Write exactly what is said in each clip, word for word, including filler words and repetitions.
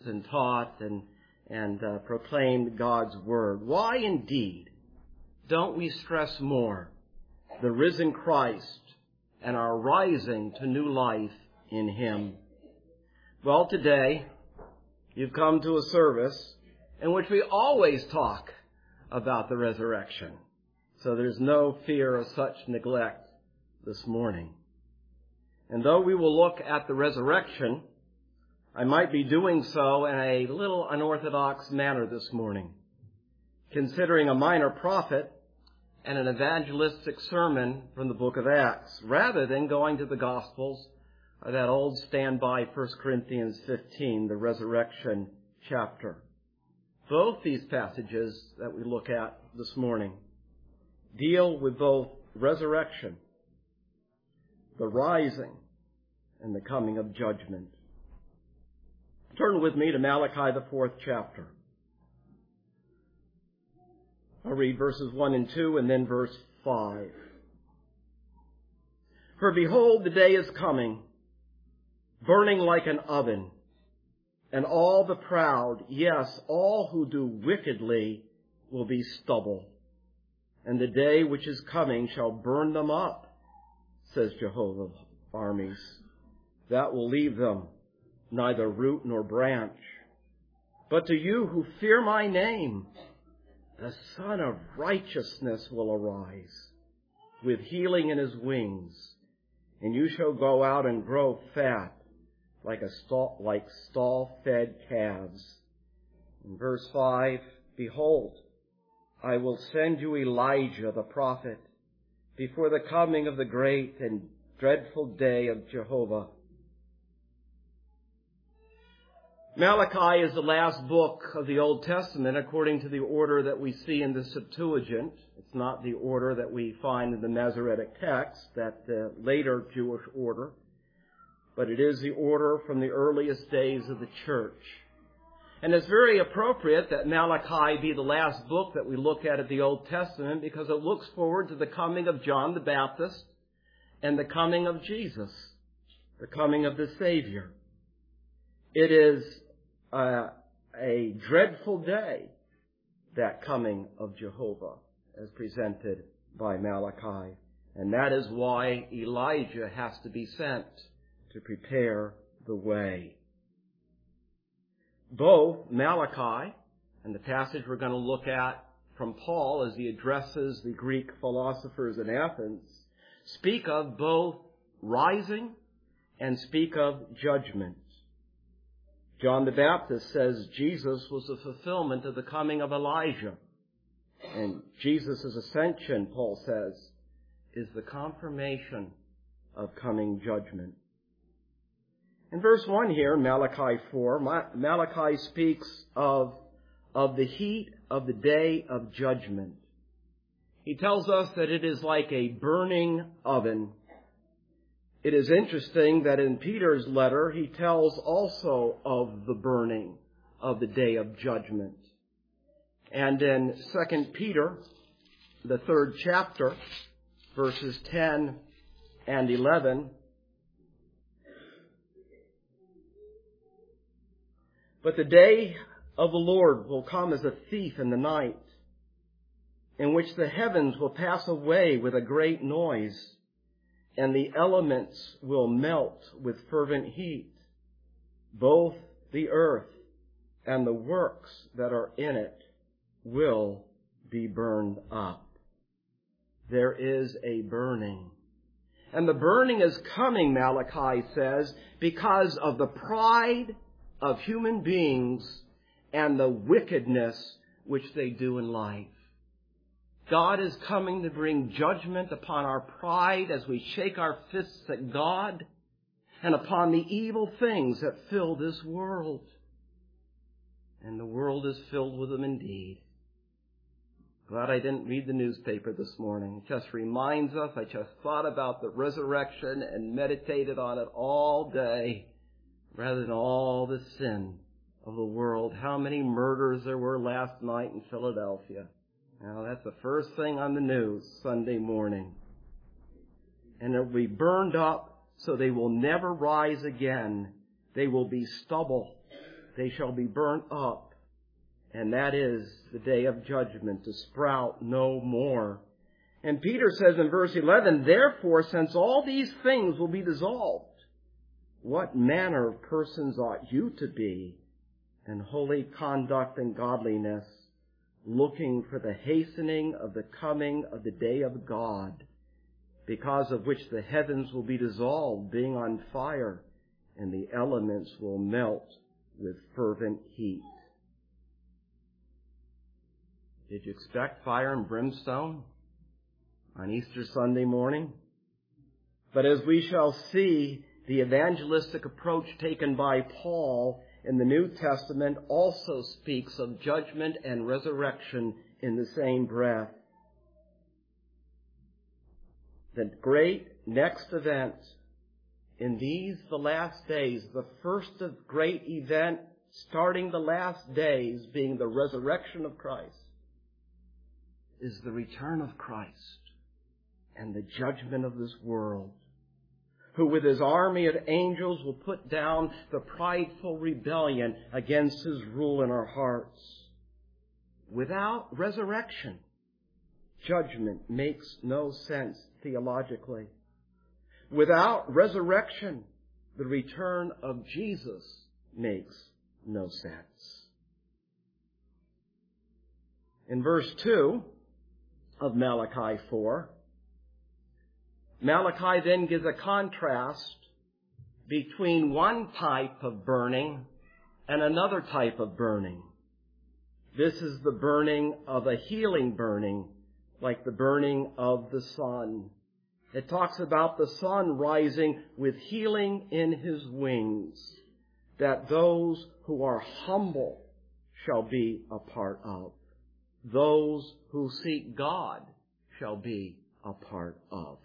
and taught and, and uh, proclaimed God's word. Why indeed don't we stress more the risen Christ and our rising to new life in him? Well, today you've come to a service in which we always talk about the resurrection. So there's no fear of such neglect this morning. And though we will look at the resurrection, I might be doing so in a little unorthodox manner this morning, considering a minor prophet and an evangelistic sermon from the book of Acts, rather than going to the Gospels or that old standby First Corinthians fifteen, the resurrection chapter. Both these passages that we look at this morning deal with both resurrection, the rising, and the coming of judgment. Turn with me to Malachi, the fourth chapter. I'll read verses one and two and then verse five. For behold, the day is coming, burning like an oven, and all the proud, yes, all who do wickedly, will be stubble. And the day which is coming shall burn them up, says Jehovah of armies. That will leave them neither root nor branch. But to you who fear my name, the Son of Righteousness will arise with healing in his wings, and you shall go out and grow fat like a stall, like stall-fed calves. In verse five, behold, I will send you Elijah the prophet before the coming of the great and dreadful day of Jehovah. Malachi is the last book of the Old Testament according to the order that we see in the Septuagint. It's not the order that we find in the Masoretic text, that uh, later Jewish order, but it is the order from the earliest days of the church. And it's very appropriate that Malachi be the last book that we look at of the Old Testament, because it looks forward to the coming of John the Baptist and the coming of Jesus, the coming of the Savior. It is uh, a dreadful day, that coming of Jehovah, as presented by Malachi. And that is why Elijah has to be sent to prepare the way. Both Malachi and the passage we're going to look at from Paul as he addresses the Greek philosophers in Athens speak of both rising and speak of judgment. John the Baptist says Jesus was the fulfillment of the coming of Elijah. And Jesus' ascension, Paul says, is the confirmation of coming judgment. In verse one here, Malachi four, Malachi speaks of, of the heat of the day of judgment. He tells us that it is like a burning oven. It is interesting that in Peter's letter, he tells also of the burning of the day of judgment. And in Second Peter, the third chapter, verses ten and eleven, but the day of the Lord will come as a thief in the night, in which the heavens will pass away with a great noise, and the elements will melt with fervent heat. Both the earth and the works that are in it will be burned up. There is a burning. And the burning is coming, Malachi says, because of the pride of human beings and the wickedness which they do in life. God is coming to bring judgment upon our pride as we shake our fists at God, and upon the evil things that fill this world. And the world is filled with them indeed. Glad I didn't read the newspaper this morning. It just reminds us, I just thought about the resurrection and meditated on it all day, rather than all the sin of the world. How many murders there were last night in Philadelphia. Now, that's the first thing on the news Sunday morning. And it will be burned up so they will never rise again. They will be stubble they shall be burnt up, and that is the day of judgment, to sprout no more. And Peter says in verse eleven, therefore, since all these things will be dissolved, what manner of persons ought you to be in holy conduct and godliness, looking for the hastening of the coming of the day of God, because of which the heavens will be dissolved, being on fire, and the elements will melt with fervent heat. Did you expect fire and brimstone on Easter Sunday morning? But as we shall see, the evangelistic approach taken by Paul in the New Testament also speaks of judgment and resurrection in the same breath. The great next event in these, the last days, the first of great event starting the last days being the resurrection of Christ, is the return of Christ and the judgment of this world, who with his army of angels will put down the prideful rebellion against his rule in our hearts. Without resurrection, judgment makes no sense theologically. Without resurrection, the return of Jesus makes no sense. In verse two of Malachi four, Malachi then gives a contrast between one type of burning and another type of burning. This is the burning of a healing burning, like the burning of the sun. It talks about the sun rising with healing in his wings, that those who are humble shall be a part of. Those who seek God shall be a part of.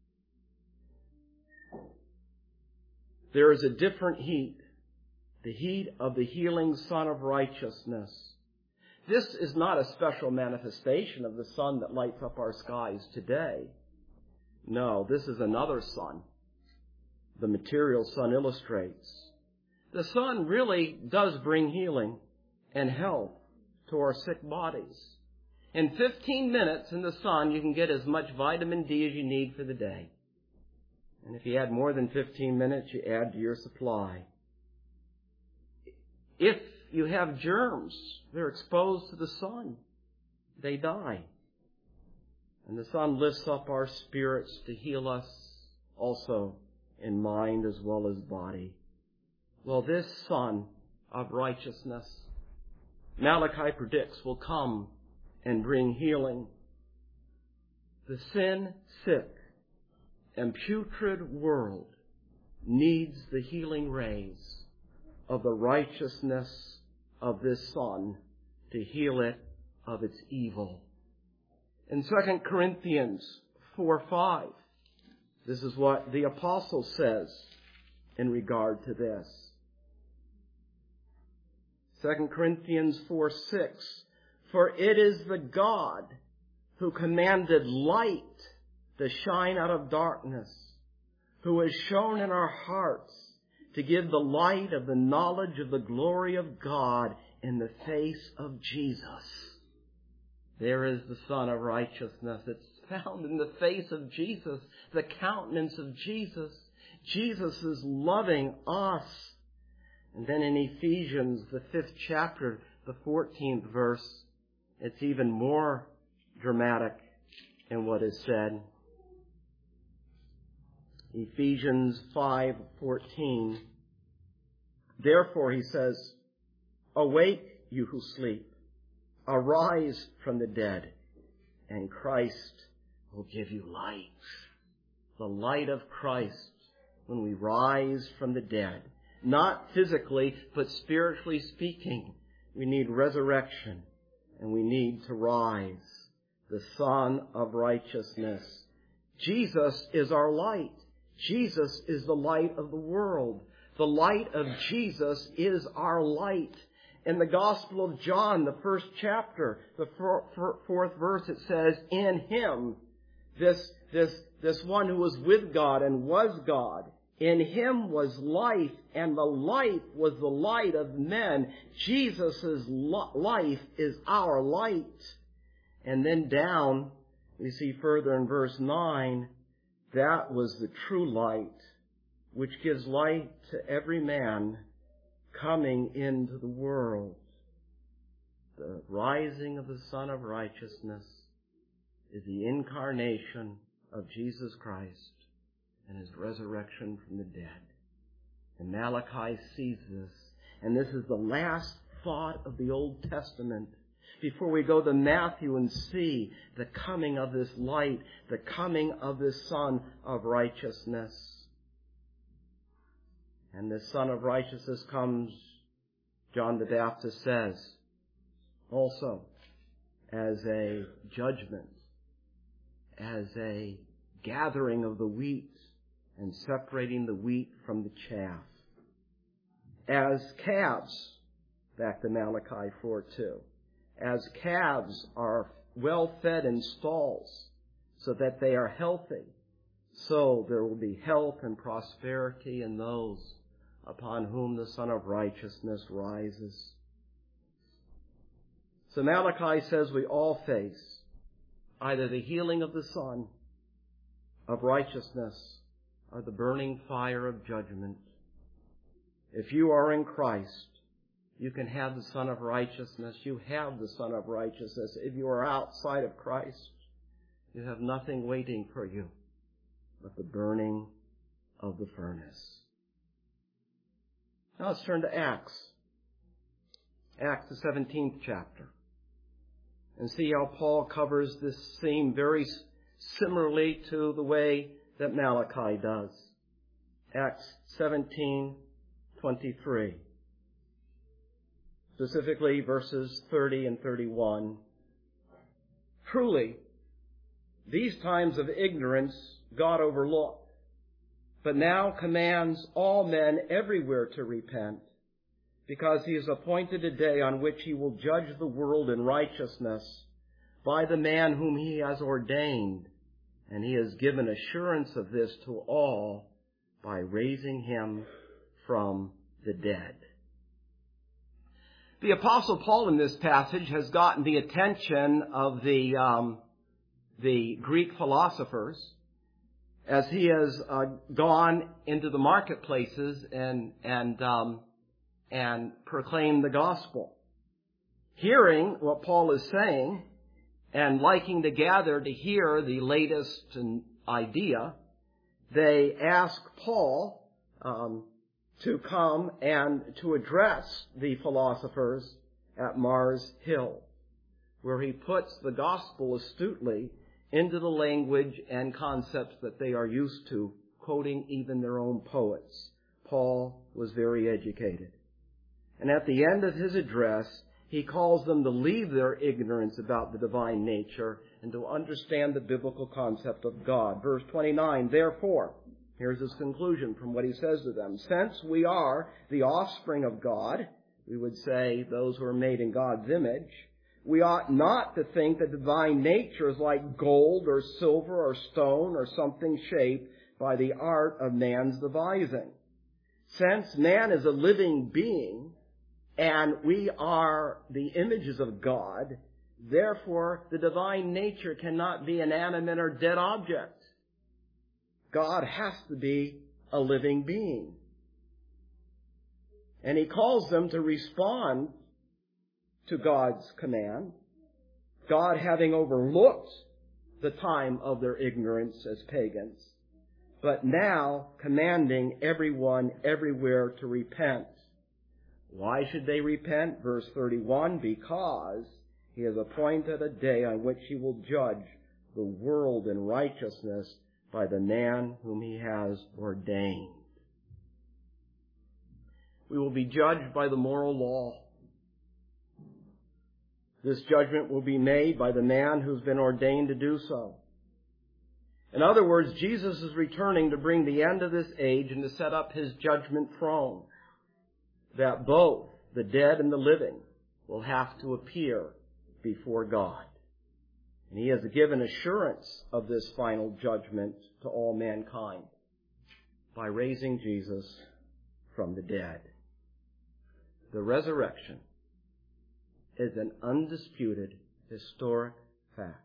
There is a different heat, the heat of the healing Sun of Righteousness. This is not a special manifestation of the sun that lights up our skies today. No, this is another sun. The material sun illustrates. The sun really does bring healing and health to our sick bodies. In fifteen minutes in the sun, you can get as much vitamin D as you need for the day. And if you add more than fifteen minutes, you add to your supply. If you have germs, they're exposed to the sun. They die. And the sun lifts up our spirits to heal us also in mind as well as body. Well, this Sun of Righteousness, Malachi predicts, will come and bring healing. The sin-sick and putrid world needs the healing rays of the righteousness of this Son to heal it of its evil. In Second Corinthians four five, this is what the apostle says in regard to this. Second Corinthians four six, for it is the God who commanded light to shine out of darkness, who has shone in our hearts to give the light of the knowledge of the glory of God in the face of Jesus. There is the Sun of Righteousness. It's found in the face of Jesus, the countenance of Jesus. Jesus is loving us. And then in Ephesians, the fifth chapter, the fourteenth verse, it's even more dramatic in what is said. Ephesians five fourteen. Therefore, he says, awake, you who sleep. Arise from the dead, and Christ will give you light. The light of Christ when we rise from the dead. Not physically, but spiritually speaking. We need resurrection, and we need to rise. The Sun of Righteousness. Jesus is our light. Jesus is the light of the world. The light of Jesus is our light. In the Gospel of John, the first chapter, the fourth verse, it says, in Him, this, this, this one who was with God and was God, In him was life, and the life was the light of men. Jesus' life is our light. And then down, we see further in verse nine, that was the true light, which gives light to every man coming into the world. The rising of the Son of Righteousness is the incarnation of Jesus Christ and his resurrection from the dead. And Malachi sees this. And this is the last thought of the Old Testament before we go to Matthew and see the coming of this light, the coming of this Son of Righteousness. And this Son of Righteousness comes, John the Baptist says, also as a judgment, as a gathering of the wheat and separating the wheat from the chaff. As calves, back to Malachi four two, as calves are well fed in stalls so that they are healthy, so there will be health and prosperity in those upon whom the Son of Righteousness rises. So Malachi says we all face either the healing of the Son of Righteousness or the burning fire of judgment. If you are in Christ, you can have the Son of Righteousness. You have the Son of Righteousness. If you are outside of Christ, you have nothing waiting for you but the burning of the furnace. Now let's turn to Acts. Acts, the seventeenth chapter. And see how Paul covers this theme very similarly to the way that Malachi does. Acts seventeen twenty-three. Specifically verses thirty and thirty-one. Truly, these times of ignorance God overlooked, but now commands all men everywhere to repent, because he has appointed a day on which he will judge the world in righteousness by the man whom he has ordained, and he has given assurance of this to all by raising him from the dead. The Apostle Paul in this passage has gotten the attention of the um, the Greek philosophers as he has uh, gone into the marketplaces and and um, and proclaimed the gospel. Hearing what Paul is saying and liking to gather to hear the latest idea, they ask Paul um, to come and to address the philosophers at Mars Hill, where he puts the gospel astutely into the language and concepts that they are used to, quoting even their own poets. Paul was very educated. And at the end of his address, he calls them to leave their ignorance about the divine nature and to understand the biblical concept of God. Verse twenty-nine, therefore, here's his conclusion from what he says to them. Since we are the offspring of God, we would say those who are made in God's image, we ought not to think that divine nature is like gold or silver or stone or something shaped by the art of man's devising. Since man is a living being and we are the images of God, therefore the divine nature cannot be an inanimate or dead object. God has to be a living being. And he calls them to respond to God's command, God having overlooked the time of their ignorance as pagans, but now commanding everyone everywhere to repent. Why should they repent? Verse thirty-one, because he has appointed a day on which he will judge the world in righteousness by the man whom he has ordained. We will be judged by the moral law. This judgment will be made by the man who's been ordained to do so. In other words, Jesus is returning to bring the end of this age and to set up his judgment throne, that both the dead and the living will have to appear before God. And he has given assurance of this final judgment to all mankind. by raising Jesus from the dead. The resurrection is an undisputed historic fact.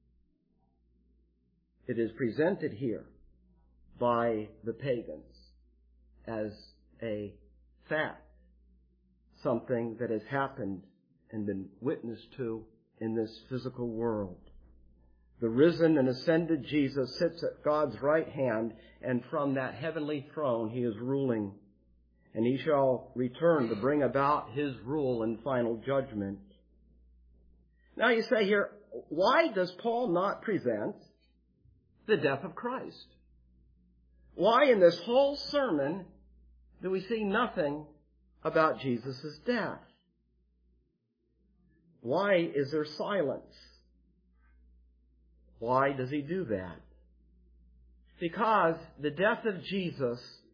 It is presented here by the pagans as a fact, something that has happened and been witnessed to in this physical world. The risen and ascended Jesus sits at God's right hand, and from that heavenly throne he is ruling, and he shall return to bring about his rule and final judgment. Now you say here, why does Paul not present the death of Christ? Why in this whole sermon do we see nothing about Jesus' death? Why is there silence? Why does he do that? Because the death of Jesus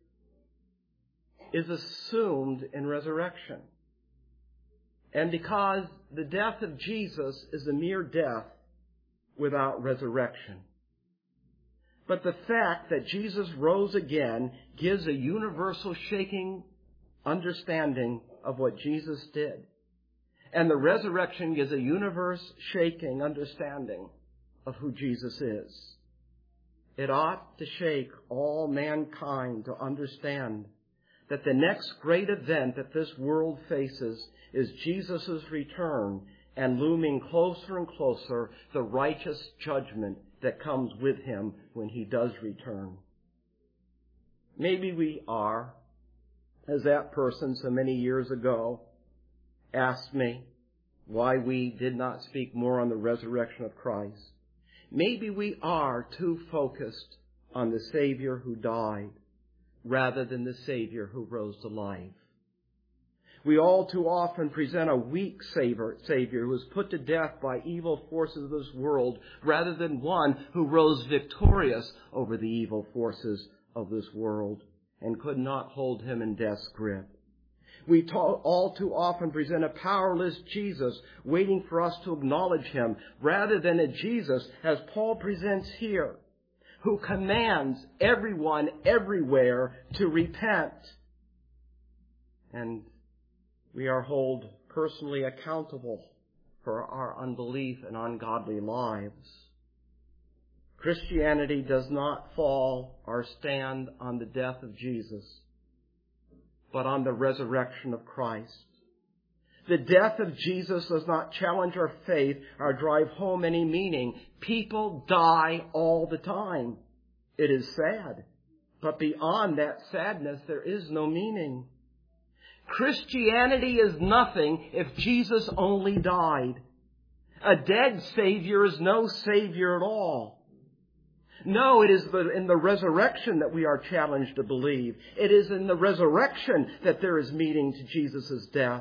is assumed in resurrection. And because the death of Jesus is a mere death without resurrection. But the fact that Jesus rose again gives a universal shaking understanding of what Jesus did. And the resurrection gives a universe-shaking understanding of who Jesus is. It ought to shake all mankind to understand that the next great event that this world faces is Jesus' return, and looming closer and closer, the righteous judgment that comes with him when he does return. Maybe we are, as that person so many years ago asked me why we did not speak more on the resurrection of Christ. Maybe we are too focused on the Savior who died rather than the Savior who rose to life. We all too often present a weak Savior, Savior who was put to death by evil forces of this world rather than one who rose victorious over the evil forces of this world and could not hold him in death's grip. We ta- all too often present a powerless Jesus waiting for us to acknowledge him rather than a Jesus, as Paul presents here, who commands everyone everywhere to repent. And we are held personally accountable for our unbelief and ungodly lives. Christianity does not fall or stand on the death of Jesus, but on the resurrection of Christ. The death of Jesus does not challenge our faith or drive home any meaning. People die all the time. It is sad. But beyond that sadness, there is no meaning. Christianity is nothing if Jesus only died. A dead Savior is no Savior at all. No, it is the, in the resurrection that we are challenged to believe. It is in the resurrection that there is meaning to Jesus' death.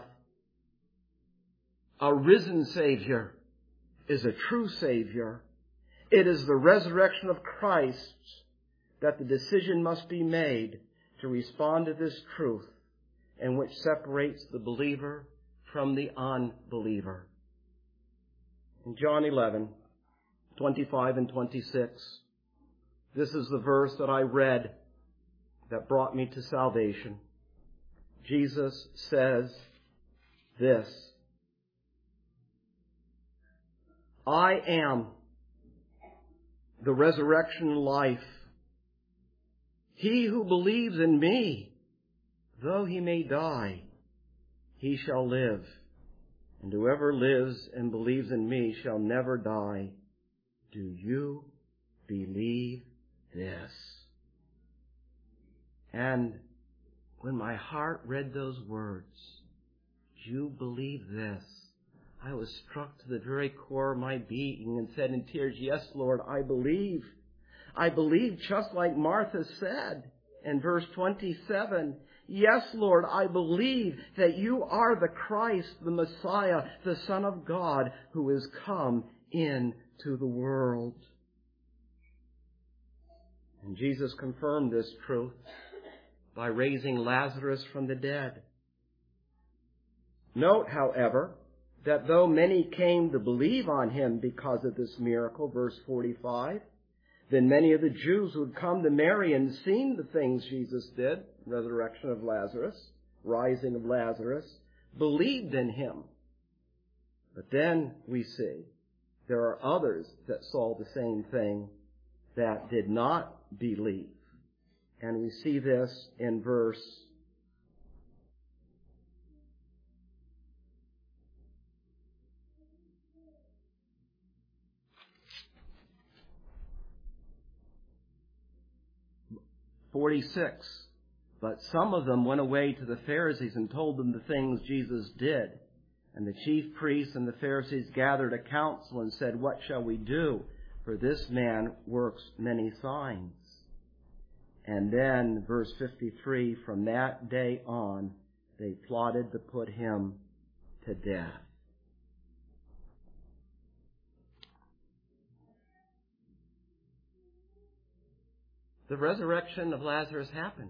A risen Savior is a true Savior. It is the resurrection of Christ that the decision must be made to respond to this truth, and which separates the believer from the unbeliever. In John eleven, twenty-five and twenty-six, this is the verse that I read that brought me to salvation. Jesus says this: I am the resurrection and life. He who believes in me, though he may die, he shall live. And whoever lives and believes in me shall never die. Do you believe this? And when my heart read those words, do you believe this? I was struck to the very core of my being and said in tears, yes, Lord, I believe. I believe just like Martha said in verse twenty-seven. Yes, Lord, I believe that you are the Christ, the Messiah, the Son of God, who is come into the world. And Jesus confirmed this truth by raising Lazarus from the dead. Note, however, that though many came to believe on him because of this miracle, verse forty-five, Then many of the Jews who had come to Mary and seen the things Jesus did, resurrection of Lazarus, rising of Lazarus, believed in him. But then we see there are others that saw the same thing that did not believe. And we see this in verse forty-six. But some of them went away to the Pharisees and told them the things Jesus did. And the chief priests and the Pharisees gathered a council and said, "What shall we do? For this man works many signs." And then, verse fifty-three, from that day on, they plotted to put him to death. The resurrection of Lazarus happened.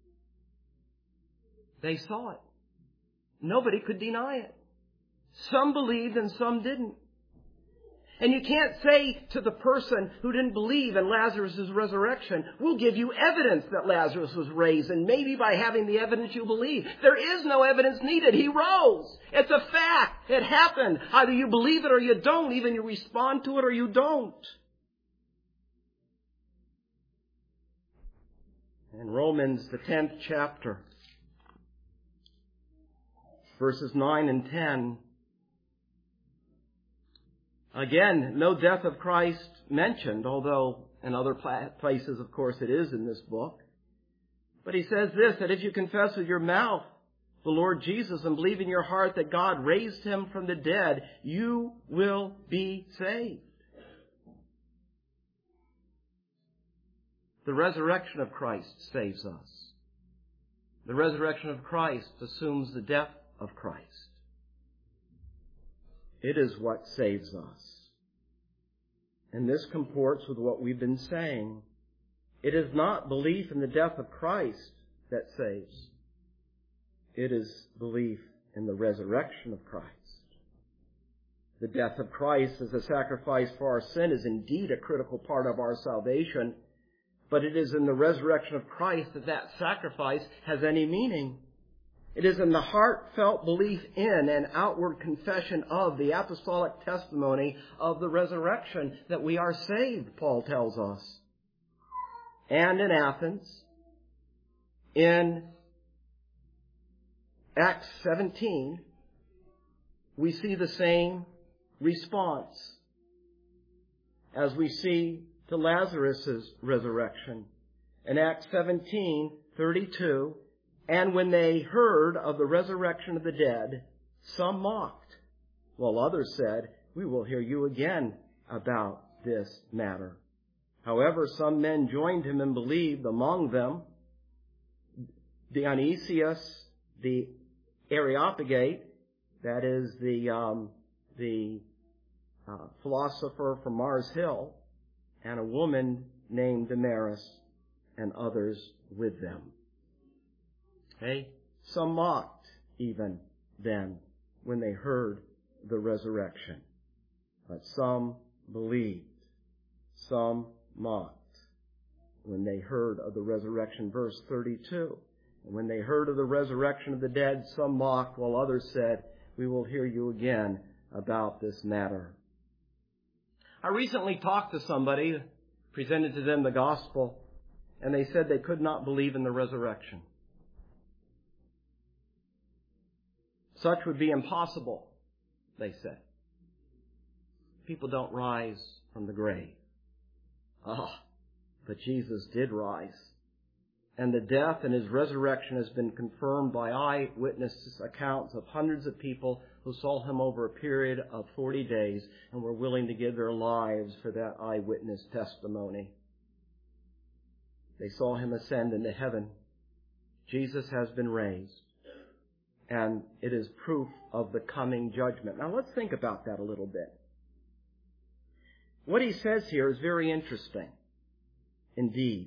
They saw it. Nobody could deny it. Some believed and some didn't. And you can't say to the person who didn't believe in Lazarus' resurrection, "We'll give you evidence that Lazarus was raised, and maybe by having the evidence you believe." There is no evidence needed. He rose. It's a fact. It happened. Either you believe it or you don't. Even you respond to it or you don't. In Romans, the tenth chapter, verses nine and ten, again, no death of Christ mentioned, although in other places, of course, it is in this book. But he says this, that if you confess with your mouth the Lord Jesus and believe in your heart that God raised him from the dead, you will be saved. The resurrection of Christ saves us. The resurrection of Christ assumes the death of Christ. It is what saves us. And this comports with what we've been saying. It is not belief in the death of Christ that saves. It is belief in the resurrection of Christ. The death of Christ as a sacrifice for our sin is indeed a critical part of our salvation, but it is in the resurrection of Christ that that sacrifice has any meaning. It is in the heartfelt belief in and outward confession of the apostolic testimony of the resurrection that we are saved, Paul tells us. And in Athens, in Acts seventeen, we see the same response as we see to Lazarus' resurrection. In Acts seventeen thirty-two, and when they heard of the resurrection of the dead, some mocked, while others said, "We will hear you again about this matter." However, some men joined him and believed, among them Dionysius the Areopagite, that is the um, the uh, philosopher from Mars Hill, and a woman named Damaris, and others with them. Okay? Some mocked even then when they heard the resurrection. But some believed. Some mocked when they heard of the resurrection. Verse thirty-two. And when they heard of the resurrection of the dead, some mocked, while others said, "We will hear you again about this matter." I recently talked to somebody, presented to them the gospel, and they said they could not believe in the resurrection. Such would be impossible, they said. People don't rise from the grave. Ah, but Jesus did rise. And the death and his resurrection has been confirmed by eyewitness accounts of hundreds of people who saw him over a period of forty days and were willing to give their lives for that eyewitness testimony. They saw him ascend into heaven. Jesus has been raised. And it is proof of the coming judgment. Now let's think about that a little bit. What he says here is very interesting indeed.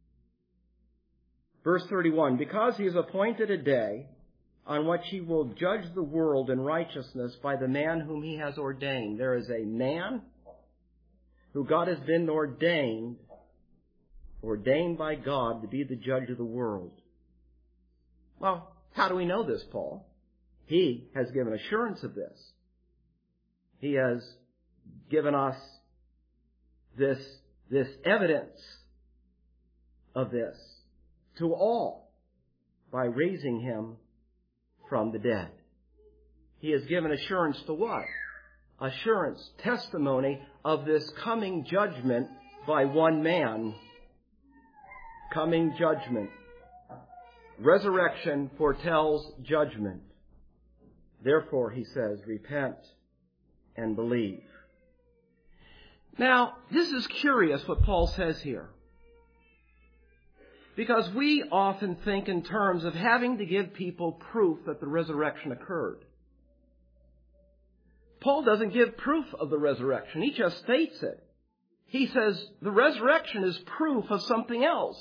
Verse thirty-one, because he has appointed a day on which he will judge the world in righteousness by the man whom he has ordained. There is a man who God has been ordained ordained by God to be the judge of the world. Well, how do we know this, Paul? He has given assurance of this. He has given us this, this evidence of this to all by raising him from the dead. He has given assurance to what? Assurance, testimony of this coming judgment by one man. Coming judgment. Resurrection foretells judgment. Therefore, he says, repent and believe. Now, this is curious what Paul says here. Because we often think in terms of having to give people proof that the resurrection occurred. Paul doesn't give proof of the resurrection. He just states it. He says the resurrection is proof of something else.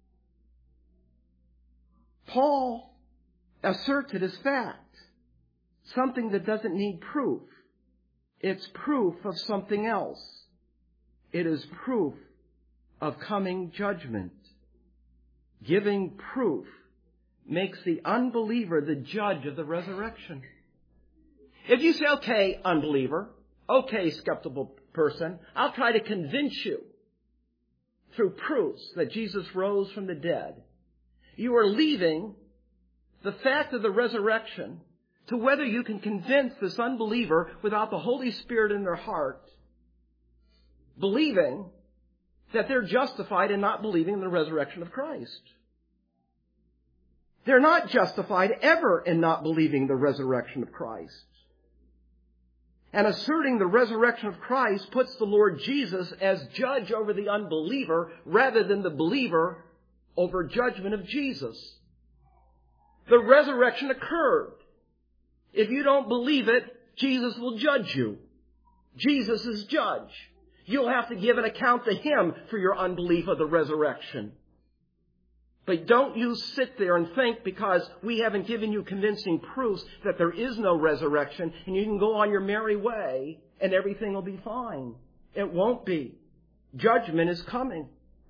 Paul asserts it as fact. Something that doesn't need proof. It's proof of something else. It is proof of coming judgment. Giving proof makes the unbeliever the judge of the resurrection. If you say, okay, unbeliever, okay, skeptical person, I'll try to convince you through proofs that Jesus rose from the dead, you are leaving the fact of the resurrection to whether you can convince this unbeliever without the Holy Spirit in their heart, believing that they're justified in not believing in the resurrection of Christ. They're not justified ever in not believing the resurrection of Christ. And asserting the resurrection of Christ puts the Lord Jesus as judge over the unbeliever rather than the believer over judgment of Jesus. The resurrection occurred. If you don't believe it, Jesus will judge you. Jesus is judge. You'll have to give an account to Him for your unbelief of the resurrection. But don't you sit there and think because we haven't given you convincing proofs that there is no resurrection and you can go on your merry way and everything will be fine. It won't be. Judgment is coming.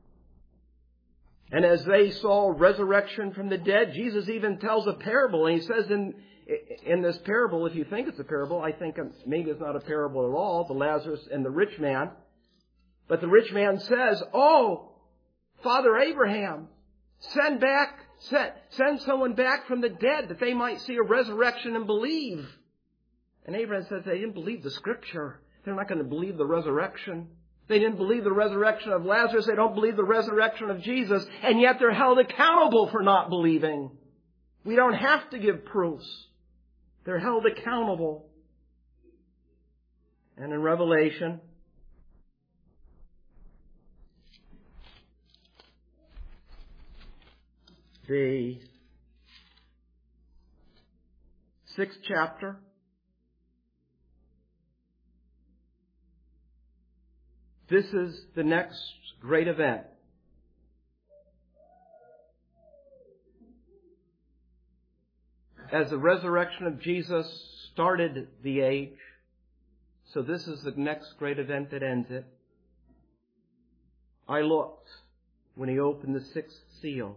And as they saw resurrection from the dead, Jesus even tells a parable. And He says in, in this parable, if you think it's a parable, I think maybe it's not a parable at all, the Lazarus and the rich man. But the rich man says, oh, Father Abraham, Send back, send, send someone back from the dead that they might see a resurrection and believe. And Abraham says they didn't believe the Scripture. They're not going to believe the resurrection. They didn't believe the resurrection of Lazarus. They don't believe the resurrection of Jesus. And yet they're held accountable for not believing. We don't have to give proofs. They're held accountable. And in Revelation, the sixth chapter, this is the next great event. As the resurrection of Jesus started the age, so this is the next great event that ends it. I looked when He opened the sixth seal,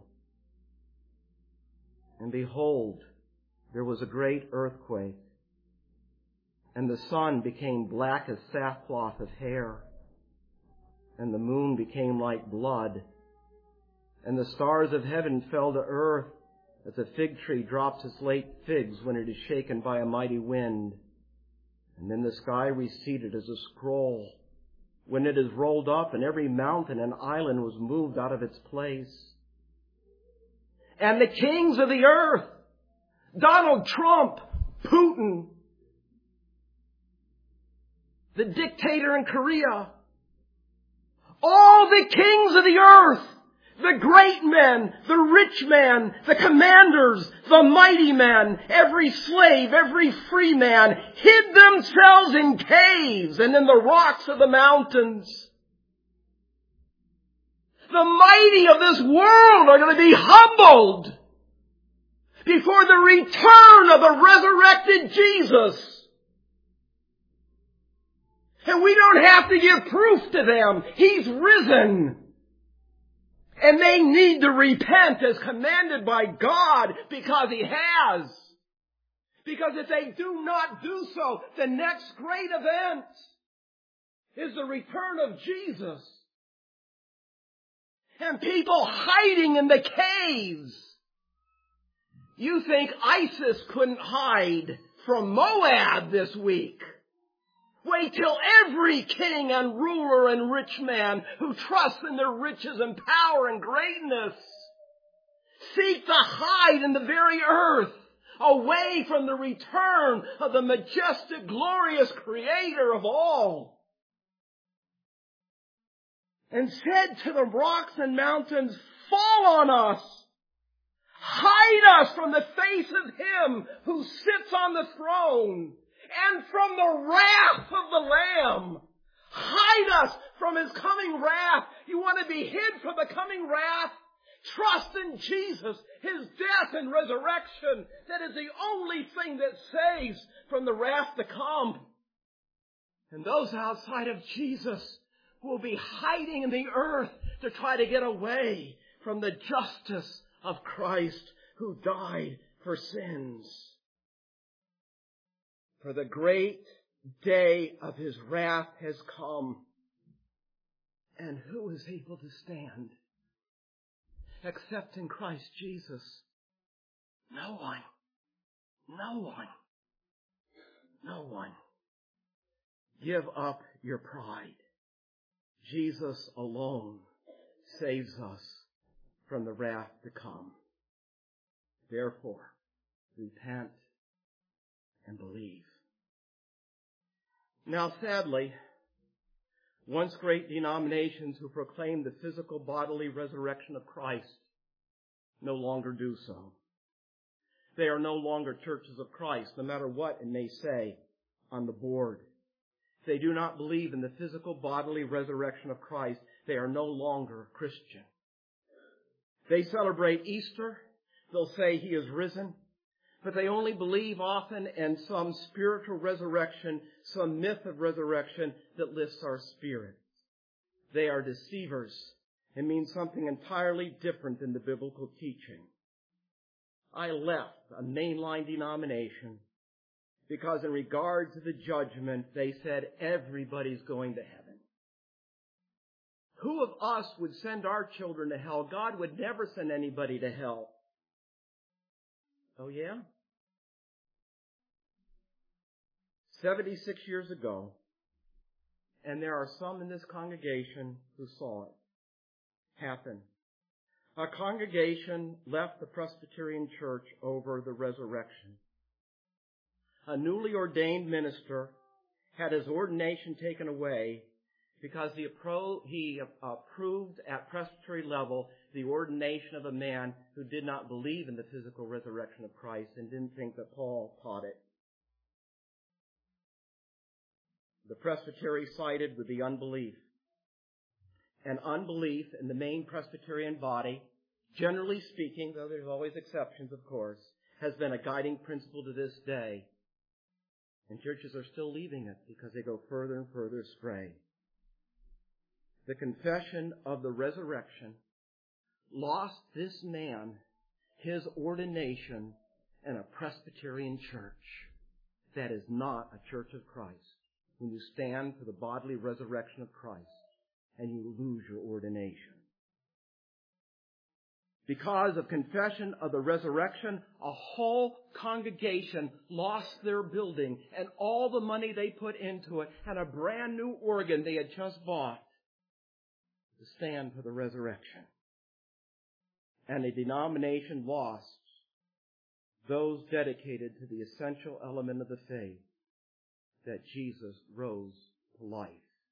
and behold, there was a great earthquake, and the sun became black as sackcloth of hair, and the moon became like blood, and the stars of heaven fell to earth as a fig tree drops its late figs when it is shaken by a mighty wind. And then the sky receded as a scroll when it is rolled up, and every mountain and island was moved out of its place. And the kings of the earth, Donald Trump, Putin, the dictator in Korea, all the kings of the earth, the great men, the rich men, the commanders, the mighty men, every slave, every free man, hid themselves in caves and in the rocks of the mountains. The mighty of this world are going to be humbled before the return of the resurrected Jesus. And we don't have to give proof to them. He's risen. And they need to repent as commanded by God, because He has. Because if they do not do so, the next great event is the return of Jesus. And people hiding in the caves. You think ISIS couldn't hide from Moab this week? Wait till every king and ruler and rich man who trusts in their riches and power and greatness seek to hide in the very earth, away from the return of the majestic, glorious Creator of all. And said to the rocks and mountains, fall on us. Hide us from the face of Him who sits on the throne and from the wrath of the Lamb. Hide us from His coming wrath. You want to be hid from the coming wrath? Trust in Jesus, His death and resurrection. That is the only thing that saves from the wrath to come. And those outside of Jesus will be hiding in the earth to try to get away from the justice of Christ who died for sins. For the great day of His wrath has come. And who is able to stand? Except in Christ Jesus. No one. No one. No one. Give up your pride. Jesus alone saves us from the wrath to come. Therefore, repent and believe. Now, sadly, once great denominations who proclaim the physical bodily resurrection of Christ no longer do so. They are no longer churches of Christ, no matter what it may say on the board. If they do not believe in the physical bodily resurrection of Christ, they are no longer Christian. They celebrate Easter. They'll say He is risen. But they only believe often in some spiritual resurrection, some myth of resurrection that lifts our spirit. They are deceivers and mean something entirely different than the biblical teaching. I left a mainline denomination because in regard to the judgment, they said everybody's going to heaven. Who of us would send our children to hell? God would never send anybody to hell. Oh, yeah? seventy-six years ago, and there are some in this congregation who saw it happen. A congregation left the Presbyterian Church over the resurrection. A newly ordained minister had his ordination taken away because he approved at presbytery level the ordination of a man who did not believe in the physical resurrection of Christ and didn't think that Paul taught it. The presbytery sided with the unbelief. And unbelief in the main Presbyterian body, generally speaking, though there's always exceptions, of course, has been a guiding principle to this day. And churches are still leaving it because they go further and further astray. The confession of the resurrection lost this man his ordination in a Presbyterian church. That is not a church of Christ. When you stand for the bodily resurrection of Christ and you lose your ordination. Because of confession of the resurrection, a whole congregation lost their building and all the money they put into it and a brand new organ they had just bought to stand for the resurrection. And a denomination lost those dedicated to the essential element of the faith, that Jesus rose to life.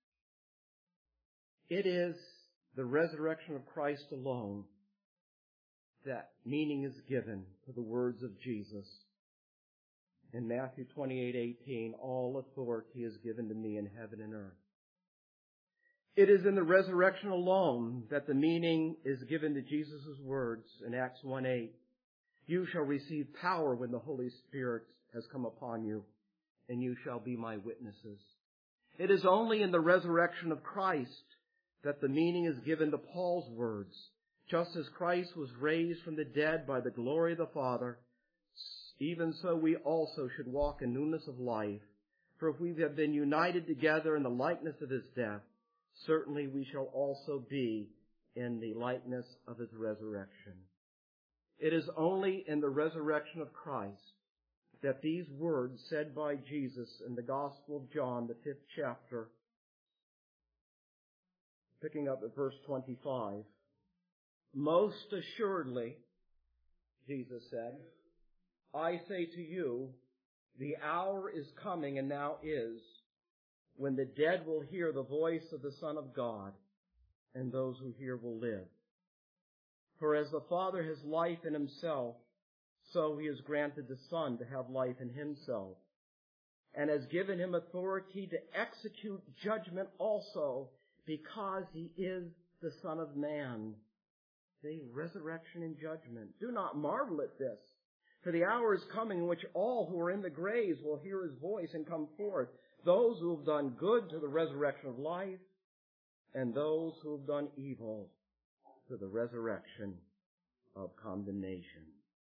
It is the resurrection of Christ alone that meaning is given to the words of Jesus. In Matthew twenty-eight eighteen, all authority is given to me in heaven and earth. It is in the resurrection alone that the meaning is given to Jesus' words in Acts one eight. You shall receive power when the Holy Spirit has come upon you, and you shall be my witnesses. It is only in the resurrection of Christ that the meaning is given to Paul's words. Just as Christ was raised from the dead by the glory of the Father, even so we also should walk in newness of life. For if we have been united together in the likeness of his death, certainly we shall also be in the likeness of his resurrection. It is only in the resurrection of Christ that these words said by Jesus in the Gospel of John, the fifth chapter, picking up at verse twenty-five, most assuredly, Jesus said, I say to you, the hour is coming and now is, when the dead will hear the voice of the Son of God, and those who hear will live. For as the Father has life in himself, so he has granted the Son to have life in himself, and has given him authority to execute judgment also, because he is the Son of Man. The resurrection and judgment. Do not marvel at this, for the hour is coming in which all who are in the graves will hear his voice and come forth, those who have done good to the resurrection of life, and those who have done evil to the resurrection of condemnation.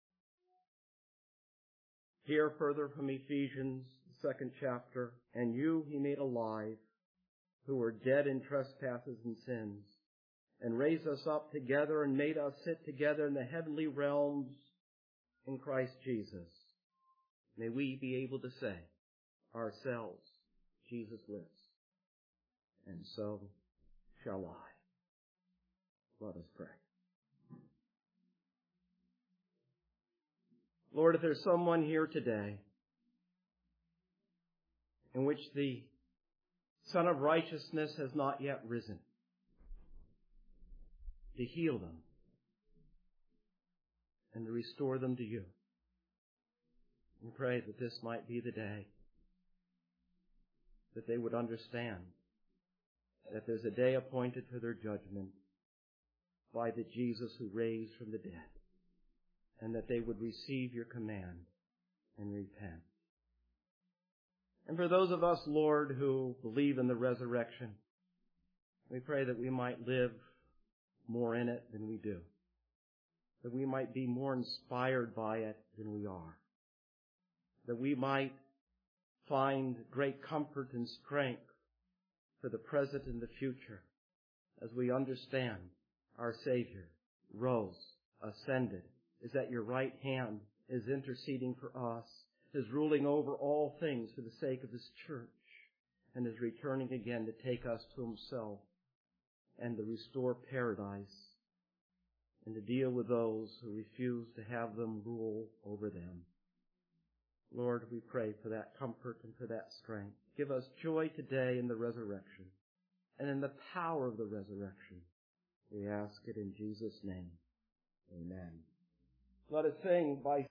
Here further from Ephesians, the second chapter, and you he made alive, who were dead in trespasses and sins, and raised us up together and made us sit together in the heavenly realms in Christ Jesus. May we be able to say ourselves, Jesus lives, and so shall I. Let us pray. Lord, if there's someone here today in which the Son of Righteousness has not yet risen, to heal them and to restore them to you, we pray that this might be the day that they would understand that there's a day appointed for their judgment by the Jesus who raised from the dead, and that they would receive your command and repent. And for those of us, Lord, who believe in the resurrection, we pray that we might live more in it than we do, that we might be more inspired by it than we are, that we might find great comfort and strength for the present and the future as we understand our Savior rose, ascended, is at your right hand, is interceding for us, is ruling over all things for the sake of his church, and is returning again to take us to himself and to restore paradise and to deal with those who refuse to have them rule over them. Lord, we pray for that comfort and for that strength. Give us joy today in the resurrection and in the power of the resurrection. We ask it in Jesus' name. Amen. Let us sing by